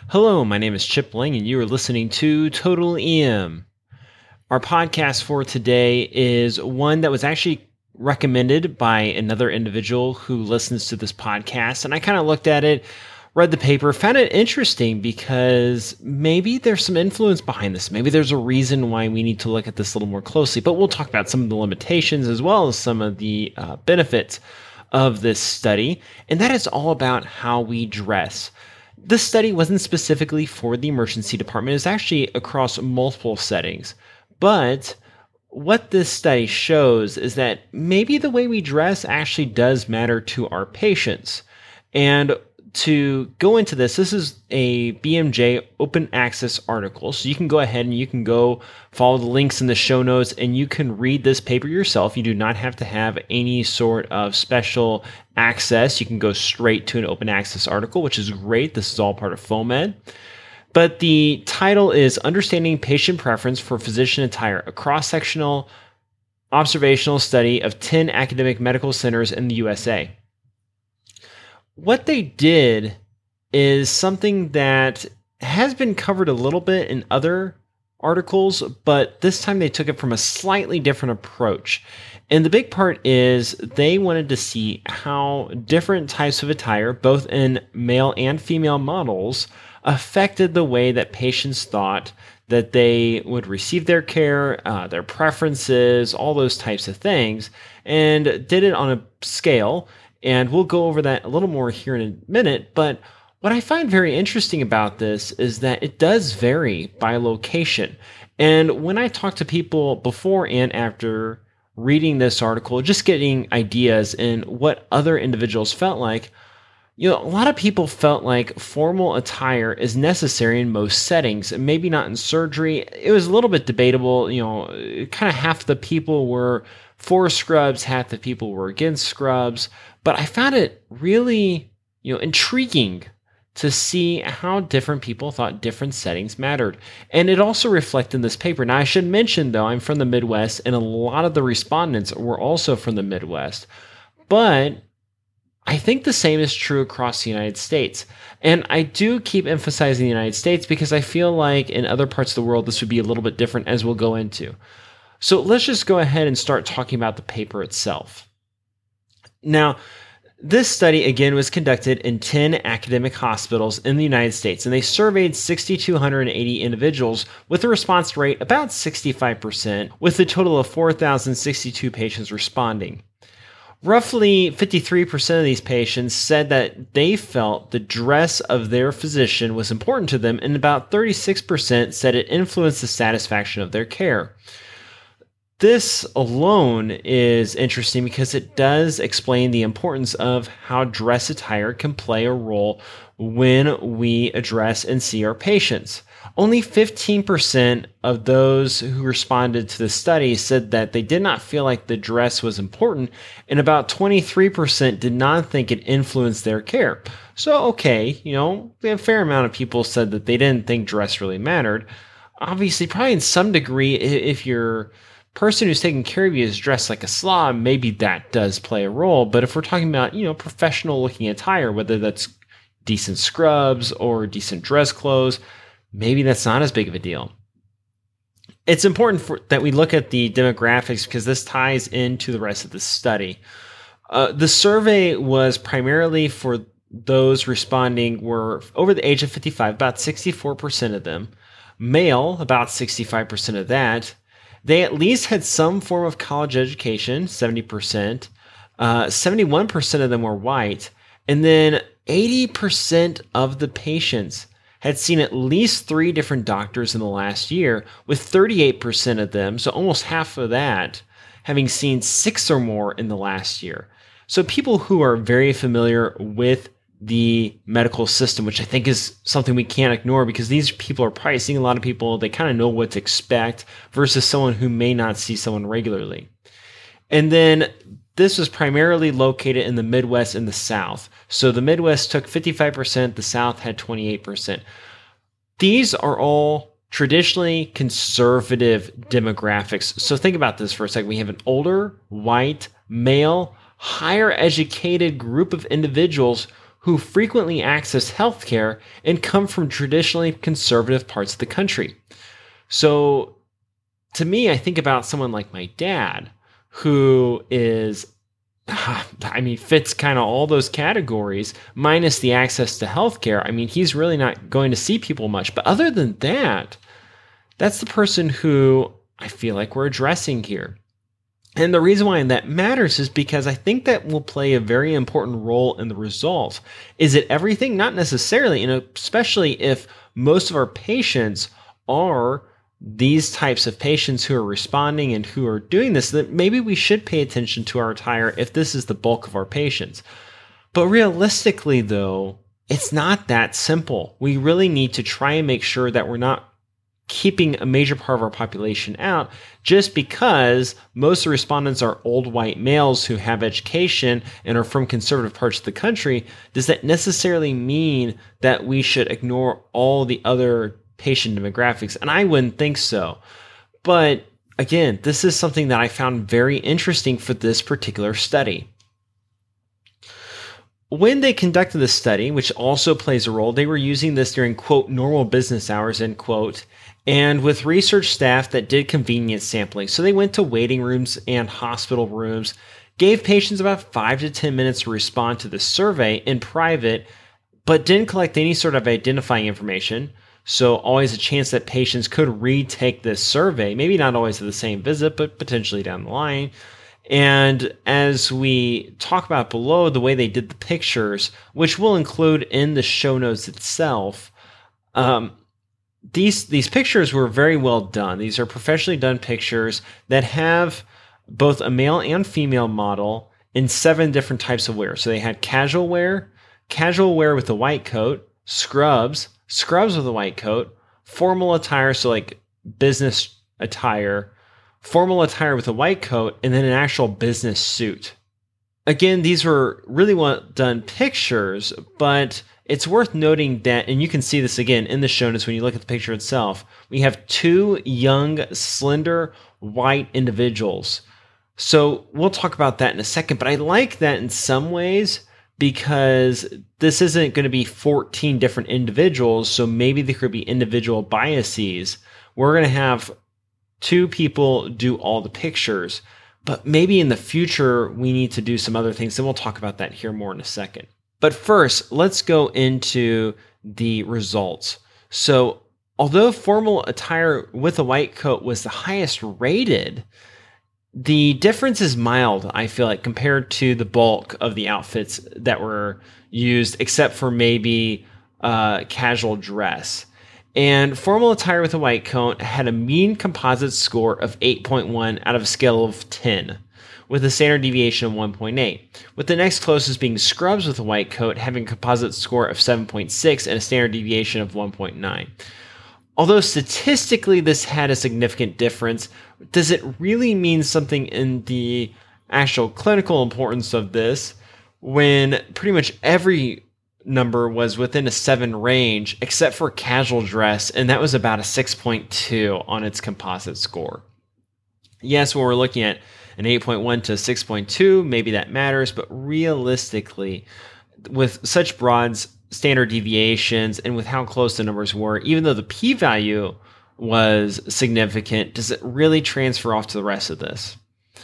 Hello, my name is Chip Lang, and you are listening to Total EM. Our podcast for today is one that was actually recommended by another individual who listens to this podcast. And I kind of looked at it, read the paper, found it interesting because maybe there's some influence behind this. Maybe there's a reason why we need to look at this a little more closely. But we'll talk about some of the limitations as well as some of the benefits of this study. And that is all about how we dress. This study wasn't specifically for the emergency department. It was actually across multiple settings. But what this study shows is that maybe the way we dress actually does matter to our patients. And to go into this is a BMJ open access article. So you can go ahead and you can go follow the links in the show notes and you can read this paper yourself. You do not have to have any sort of special access. You can go straight to an open access article, which is great. This is all part of FOAMed. But the title is Understanding Patient Preference for Physician Attire, a cross-sectional observational study of 10 academic medical centers in the USA. What they did is something that has been covered a little bit in other articles, but this time they took it from a slightly different approach. And the big part is they wanted to see how different types of attire, both in male and female models, affected the way that patients thought that they would receive their care, their preferences, all those types of things, and did it on a scale. And we'll go over that a little more here in a minute. But what I find very interesting about this is that it does vary by location. And when I talk to people before and after reading this article, just getting ideas and what other individuals felt like, a lot of people felt like formal attire is necessary in most settings, and maybe not in surgery. It was a little bit debatable. Kind of half the people were for scrubs, half the people were against scrubs. But I found it really, intriguing to see how different people thought different settings mattered. And it also reflected in this paper. Now, I should mention, though, I'm from the Midwest, and a lot of the respondents were also from the Midwest. But I think the same is true across the United States. And I do keep emphasizing the United States because I feel like in other parts of the world, this would be a little bit different, as we'll go into. So let's just go ahead and start talking about the paper itself. Now, this study, again, was conducted in 10 academic hospitals in the United States, and they surveyed 6,280 individuals with a response rate about 65%, with a total of 4,062 patients responding. Roughly 53% of these patients said that they felt the dress of their physician was important to them, and about 36% said it influenced the satisfaction of their care. This alone is interesting because it does explain the importance of how dress attire can play a role when we address and see our patients. Only 15% of those who responded to the study said that they did not feel like the dress was important, and about 23% did not think it influenced their care. So, okay, a fair amount of people said that they didn't think dress really mattered. Obviously, probably in some degree, if you're person who's taking care of you is dressed like a slob, maybe that does play a role. But if we're talking about, professional looking attire, whether that's decent scrubs or decent dress clothes, maybe that's not as big of a deal. It's important that we look at the demographics because this ties into the rest of the study. The survey was primarily for those responding were over the age of 55, about 64% of them. Male, about 65% of that. They at least had some form of college education, 70%. 71% of them were white. And then 80% of the patients had seen at least 3 different doctors in the last year, with 38% of them, so almost half of that, having seen 6 or more in the last year. So people who are very familiar with the medical system, which I think is something we can't ignore because these people are probably seeing a lot of people, they kind of know what to expect versus someone who may not see someone regularly. And then this was primarily located in the Midwest and the South. So the Midwest took 55%, the South had 28%. These are all traditionally conservative demographics. So think about this for a second. We have an older, white, male, higher educated group of individuals who frequently access healthcare and come from traditionally conservative parts of the country. So to me, I think about someone like my dad, who is, fits kind of all those categories, minus the access to healthcare. I mean, he's really not going to see people much. But other than that, that's the person who I feel like we're addressing here. And the reason why that matters is because I think that will play a very important role in the result. Is it everything? Not necessarily, especially if most of our patients are these types of patients who are responding and who are doing this, that maybe we should pay attention to our attire if this is the bulk of our patients. But realistically, though, it's not that simple. We really need to try and make sure that we're not keeping a major part of our population out just because most of the respondents are old white males who have education and are from conservative parts of the country. Does that necessarily mean that we should ignore all the other patient demographics? And I wouldn't think so. But again, this is something that I found very interesting for this particular study. When they conducted the study, which also plays a role, they were using this during, quote, normal business hours, end quote, and with research staff that did convenience sampling. So they went to waiting rooms and hospital rooms, gave patients about 5 to 10 minutes to respond to the survey in private, but didn't collect any sort of identifying information. So always a chance that patients could retake this survey, maybe not always at the same visit, but potentially down the line. And as we talk about below, the way they did the pictures, which we'll include in the show notes itself, these pictures were very well done. These are professionally done pictures that have both a male and female model in 7 different types of wear. So they had casual wear with a white coat, scrubs with a white coat, formal attire, so like business attire, formal attire with a white coat, and then an actual business suit. Again, these were really well done pictures, but it's worth noting that, and you can see this again in the show notes when you look at the picture itself, we have 2 young, slender, white individuals. So we'll talk about that in a second, but I like that in some ways because this isn't going to be 14 different individuals, so maybe there could be individual biases. We're going to have 2 people do all the pictures, but maybe in the future we need to do some other things, and we'll talk about that here more in a second. But first, let's go into the results. So although formal attire with a white coat was the highest rated, the difference is mild, I feel like, compared to the bulk of the outfits that were used, except for maybe casual dress. And formal attire with a white coat had a mean composite score of 8.1 out of a scale of 10, with a standard deviation of 1.8, with the next closest being scrubs with a white coat having a composite score of 7.6 and a standard deviation of 1.9. Although statistically this had a significant difference, does it really mean something in the actual clinical importance of this when pretty much every number was within a 7 range except for casual dress, and that was about a 6.2 on its composite score? Yes, when we're looking at an 8.1 to 6.2, maybe that matters, but realistically, with such broad standard deviations and with how close the numbers were, even though the p-value was significant, does it really transfer off to the rest of this?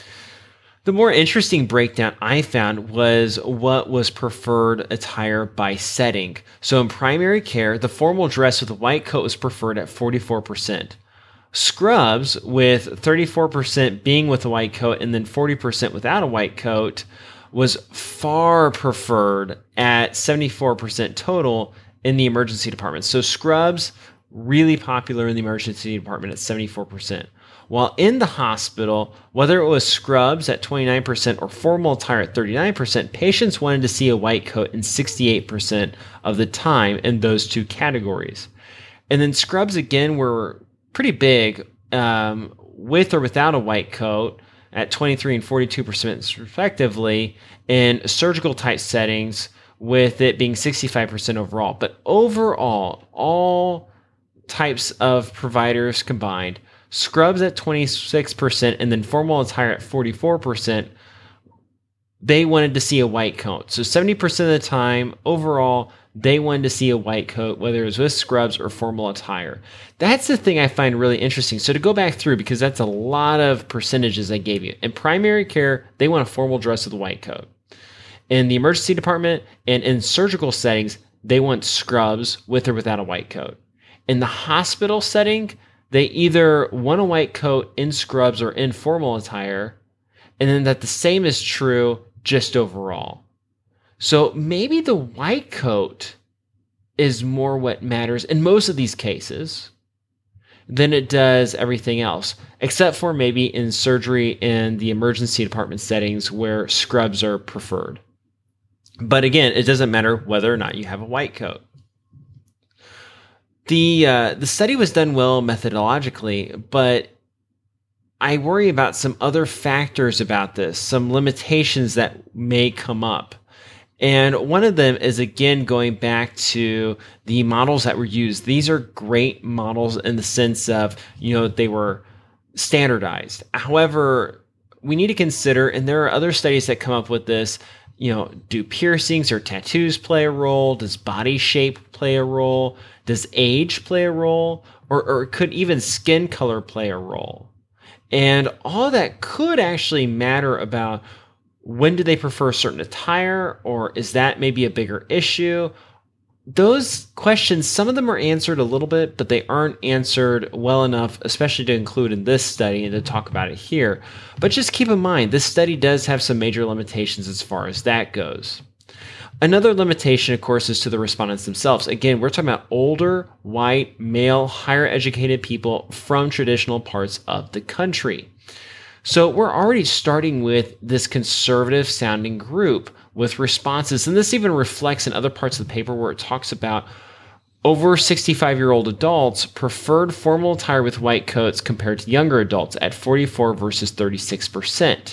The more interesting breakdown I found was what was preferred attire by setting. So in primary care, the formal dress with a white coat was preferred at 44%. Scrubs, with 34% being with a white coat and then 40% without a white coat, was far preferred at 74% total in the emergency department. So scrubs, really popular in the emergency department at 74%. While in the hospital, whether it was scrubs at 29% or formal attire at 39%, patients wanted to see a white coat in 68% of the time in those 2 categories. And then scrubs, again, were pretty big with or without a white coat at 23 and 42% respectively in surgical type settings, with it being 65% overall. But overall, all types of providers combined, scrubs at 26% and then formal attire at 44%, they wanted to see a white coat. So 70% of the time, overall, they wanted to see a white coat, whether it was with scrubs or formal attire. That's the thing I find really interesting. So to go back through, because that's a lot of percentages I gave you. In primary care, they want a formal dress with a white coat. In the emergency department and in surgical settings, they want scrubs with or without a white coat. In the hospital setting, they either want a white coat in scrubs or in formal attire, and then that the same is true just overall. So maybe the white coat is more what matters in most of these cases than it does everything else, except for maybe in surgery and the emergency department settings where scrubs are preferred. But again, it doesn't matter whether or not you have a white coat. The study was done well methodologically, but I worry about some other factors about this, some limitations that may come up. And one of them is, again, going back to the models that were used. These are great models in the sense of, they were standardized. However, we need to consider, and there are other studies that come up with this, do piercings or tattoos play a role? Does body shape play a role? Does age play a role? Or could even skin color play a role? And all that could actually matter about when do they prefer certain attire, or is that maybe a bigger issue? Those questions, some of them are answered a little bit, but they aren't answered well enough, especially to include in this study and to talk about it here. But just keep in mind, this study does have some major limitations as far as that goes. Another limitation, of course, is to the respondents themselves. Again, we're talking about older, white, male, higher educated people from traditional parts of the country. So we're already starting with this conservative sounding group with responses. And this even reflects in other parts of the paper where it talks about over 65-year-old adults preferred formal attire with white coats compared to younger adults at 44 versus 36%.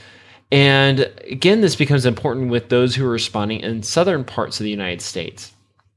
And again, this becomes important with those who are responding in southern parts of the United States.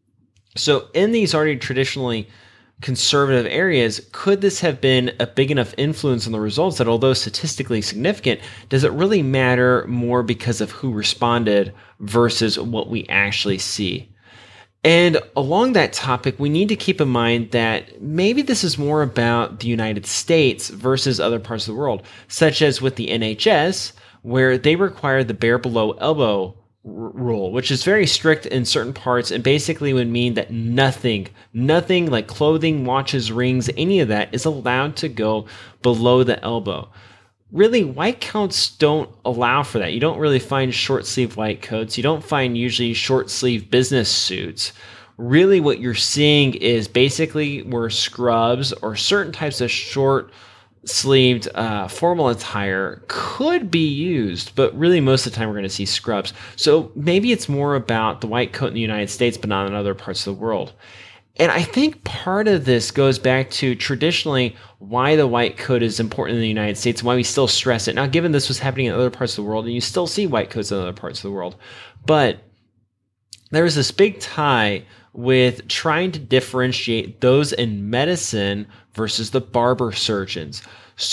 So in these already traditionally conservative areas, could this have been a big enough influence on the results that although statistically significant, does it really matter more because of who responded versus what we actually see? And along that topic, we need to keep in mind that maybe this is more about the United States versus other parts of the world, such as with the NHS, where they require the bare below elbow rule, which is very strict in certain parts and basically would mean that nothing like clothing, watches, rings, any of that is allowed to go below the elbow. Really, white coats don't allow for that. You don't really find short sleeve white coats. You don't find usually short sleeve business suits. Really what you're seeing is basically where scrubs or certain types of short sleeved formal attire could be used, but really most of the time we're going to see scrubs. So maybe it's more about the white coat in the United States, but not in other parts of the world. And I think part of this goes back to traditionally why the white coat is important in the United States and why we still stress it. Now, given this was happening in other parts of the world, and you still see white coats in other parts of the world, but there was this big tie with trying to differentiate those in medicine versus the barber surgeons.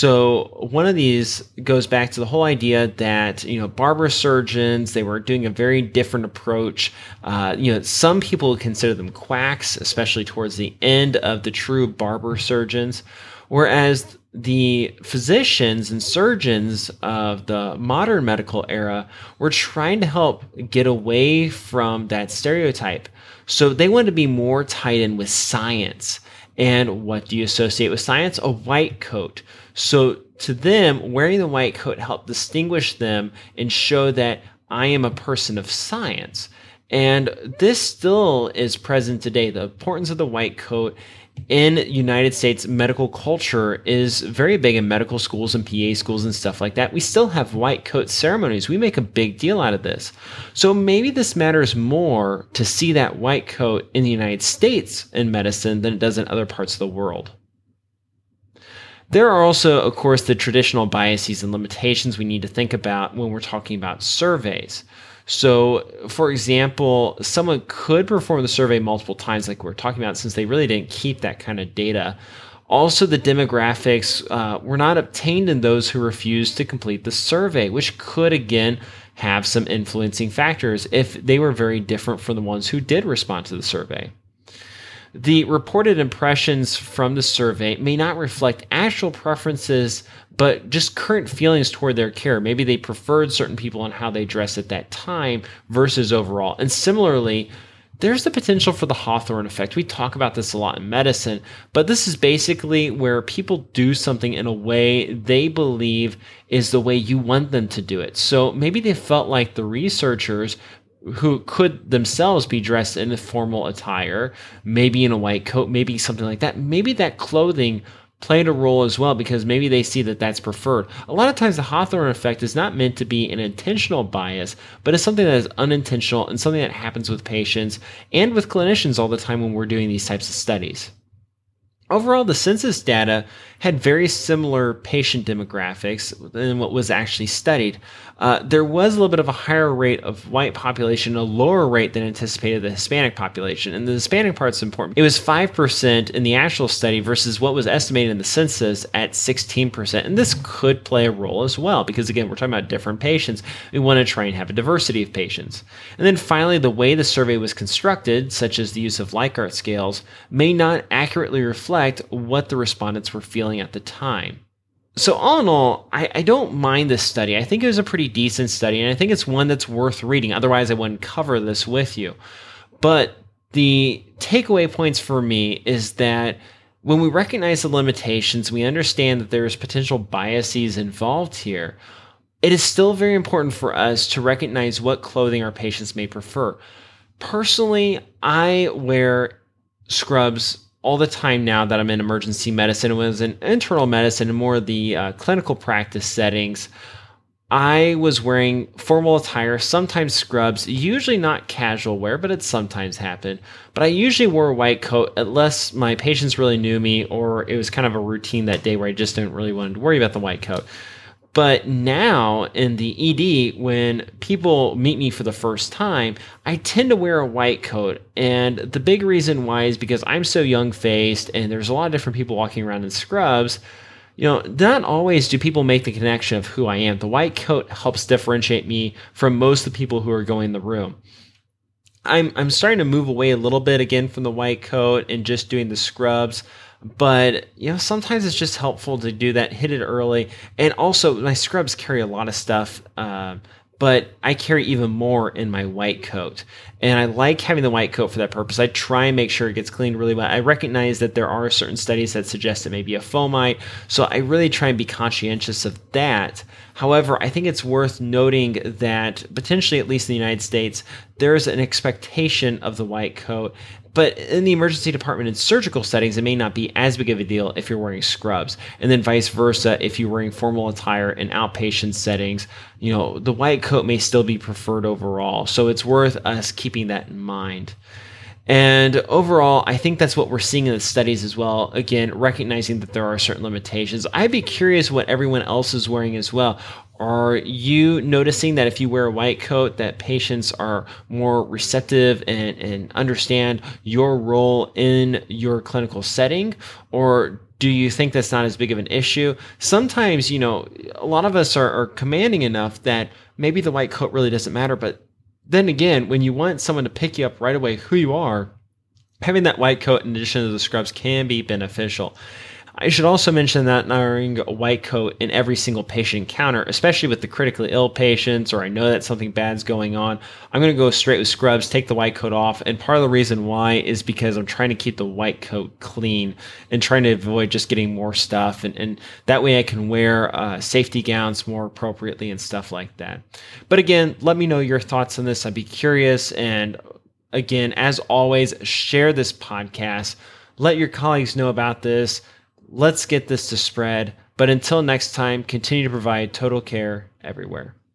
So one of these goes back to the whole idea that, barber surgeons, they were doing a very different approach. Some people consider them quacks, especially towards the end of the true barber surgeons, whereas the physicians and surgeons of the modern medical era were trying to help get away from that stereotype. So they wanted to be more tied in with science. And what do you associate with science? A white coat. So to them, wearing the white coat helped distinguish them and show that I am a person of science. And this still is present today. The importance of the white coat in United States medical culture is very big in medical schools and PA schools and stuff like that. We still have white coat ceremonies. We make a big deal out of this. So maybe this matters more to see that white coat in the United States in medicine than it does in other parts of the world. There are also, of course, the traditional biases and limitations we need to think about when we're talking about surveys. So, for example, someone could perform the survey multiple times like we're talking about since they really didn't keep that kind of data. Also, the demographics were not obtained in those who refused to complete the survey, which could, again, have some influencing factors if they were very different from the ones who did respond to the survey. The reported impressions from the survey may not reflect actual preferences, but just current feelings toward their care. Maybe they preferred certain people and how they dress at that time versus overall. And similarly, there's the potential for the Hawthorne effect. We talk about this a lot in medicine, but this is basically where people do something in a way they believe is the way you want them to do it. So maybe they felt like the researchers who could themselves be dressed in a formal attire, maybe in a white coat, maybe something like that. Maybe that clothing played a role as well because maybe they see that that's preferred. A lot of times the Hawthorne effect is not meant to be an intentional bias, but it's something that is unintentional and something that happens with patients and with clinicians all the time when we're doing these types of studies. Overall, the census data had very similar patient demographics than what was actually studied. There was a little bit of a higher rate of white population, a lower rate than anticipated the Hispanic population. And the Hispanic part's important. It was 5% in the actual study versus what was estimated in the census at 16%. And this could play a role as well, because again, we're talking about different patients. We want to try and have a diversity of patients. And then finally, the way the survey was constructed, such as the use of Likert scales, may not accurately reflect what the respondents were feeling at the time. So all in all, I don't mind this study. I think it was a pretty decent study, and I think it's one that's worth reading. Otherwise, I wouldn't cover this with you. But the takeaway points for me is that when we recognize the limitations, we understand that there's potential biases involved here. It is still very important for us to recognize what clothing our patients may prefer. Personally, I wear scrubs all the time now that I'm in emergency medicine. It was in internal medicine and more of the clinical practice settings. I was wearing formal attire, sometimes scrubs, usually not casual wear, but it sometimes happened. But I usually wore a white coat unless my patients really knew me or it was kind of a routine that day where I just didn't really want to worry about the white coat. But now in the ED, when people meet me for the first time, I tend to wear a white coat. And the big reason why is because I'm so young-faced and there's a lot of different people walking around in scrubs. Not always do people make the connection of who I am. The white coat helps differentiate me from most of the people who are going in the room. I'm starting to move away a little bit again from the white coat and just doing the scrubs. But, sometimes it's just helpful to do that, hit it early. And also, my scrubs carry a lot of stuff, but I carry even more in my white coat. And I like having the white coat for that purpose. I try and make sure it gets cleaned really well. I recognize that there are certain studies that suggest it may be a fomite, so I really try and be conscientious of that. However, I think it's worth noting that potentially, at least in the United States, there's an expectation of the white coat. But in the emergency department and surgical settings, it may not be as big of a deal if you're wearing scrubs. And then vice versa, if you're wearing formal attire in outpatient settings, the white coat may still be preferred overall. So it's worth us keeping that in mind. And overall, I think that's what we're seeing in the studies as well. Again, recognizing that there are certain limitations. I'd be curious what everyone else is wearing as well. Are you noticing that if you wear a white coat, that patients are more receptive and understand your role in your clinical setting? Or do you think that's not as big of an issue? Sometimes, a lot of us are commanding enough that maybe the white coat really doesn't matter. But then again, when you want someone to pick you up right away who you are, having that white coat in addition to the scrubs can be beneficial. I should also mention that not wearing a white coat in every single patient encounter, especially with the critically ill patients, or I know that something bad's going on, I'm going to go straight with scrubs, take the white coat off. And part of the reason why is because I'm trying to keep the white coat clean and trying to avoid just getting more stuff. And that way I can wear safety gowns more appropriately and stuff like that. But again, let me know your thoughts on this. I'd be curious. And again, as always, share this podcast. Let your colleagues know about this. Let's get this to spread. But until next time, continue to provide total care everywhere.